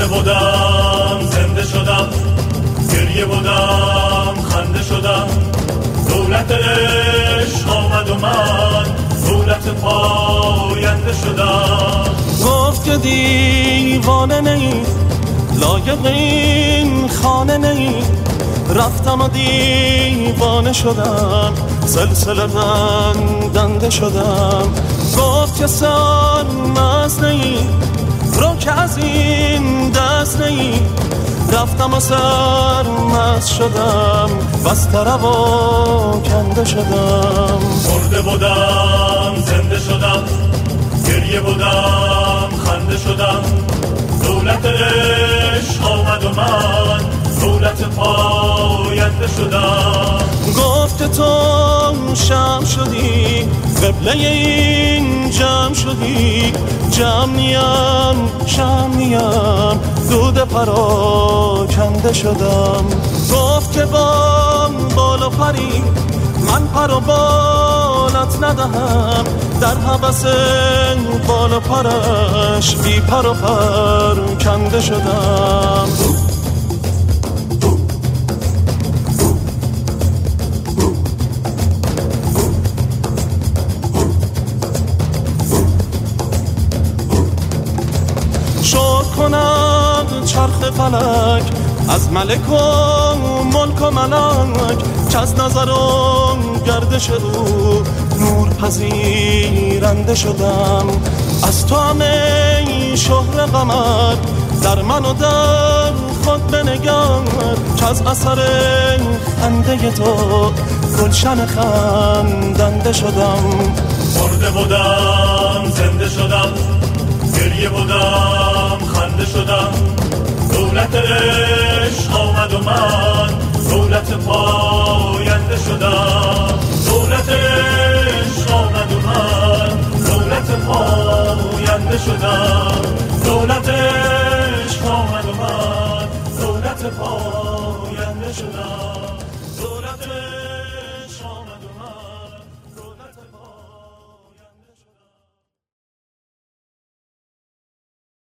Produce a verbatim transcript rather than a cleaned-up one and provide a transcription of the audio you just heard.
بودم زنده شدم، گریه بودم خنده شدم، دولت عشق آمد و من دولت پاینده شدم. گفت که دیوانه نی، لایق این خانه نی، رفتم و دیوانه شدم، سلسله بندنده شدم. گفت که سرمست نی، رو که از این دست نی، رفتم و سرمست شدم، بس طرب و کنده شدم. مرده بودم زنده شدم، گریه بودم خنده شدم، دولت عشق آمد و من دولت پاینده شدم. گفت تو شم شدی، قبله این جمع شدی، جمع نیم شم نیم، دود پراکنده شدم. گفت که با بال و پری، من پر و بالت ندهم، در هوس بال و پرش بی پر و پر کنده شدم. شکر کنم چرخ فلک از ملک و ملک و ملک، که از نظر و گردش رو نور پذیرنده شدم. از تو همه شهر قمر در من و در خود بنگر، که از اثر خنده تو گلشن خندنده شدم. مرده بودم زنده شدم، گریه بودم خنده شدم، دولت عشق آمد و من دولت پاینده شدم. دولت عشق آمد و من دولت پاینده شدم. دولت عشق آمد و من دولت پاینده شدم. دولت